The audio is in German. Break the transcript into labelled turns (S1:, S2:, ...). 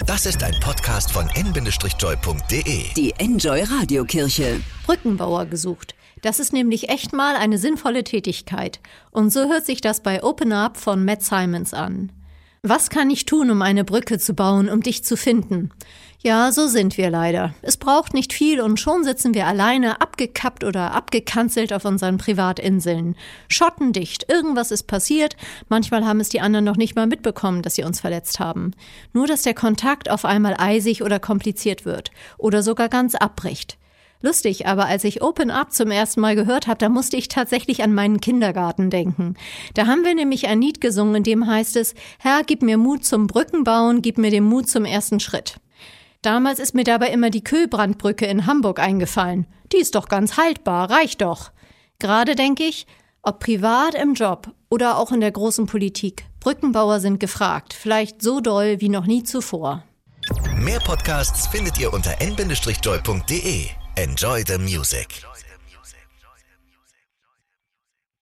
S1: Das ist ein Podcast von n-joy.de.
S2: Die Enjoy Radiokirche.
S3: Brückenbauer gesucht. Das ist nämlich echt mal eine sinnvolle Tätigkeit. Und so hört sich das bei Open Up von Matt Simons an. Was kann ich tun, um eine Brücke zu bauen, um dich zu finden? Ja, so sind wir leider. Es braucht nicht viel und schon sitzen wir alleine, abgekappt oder abgekanzelt auf unseren Privatinseln. Schottendicht, irgendwas ist passiert, manchmal haben es die anderen noch nicht mal mitbekommen, dass sie uns verletzt haben. Nur, dass der Kontakt auf einmal eisig oder kompliziert wird oder sogar ganz abbricht. Lustig, aber als ich Open Up zum ersten Mal gehört habe, da musste ich tatsächlich an meinen Kindergarten denken. Da haben wir nämlich ein Lied gesungen, in dem heißt es: Herr, gib mir Mut zum Brückenbauen, gib mir den Mut zum ersten Schritt. Damals ist mir dabei immer die Köhlbrandbrücke in Hamburg eingefallen. Die ist doch ganz haltbar, reicht doch. Gerade denke ich, ob privat im Job oder auch in der großen Politik, Brückenbauer sind gefragt, vielleicht so doll wie noch nie zuvor.
S1: Mehr Podcasts findet ihr unter n-joy.de. Enjoy the music.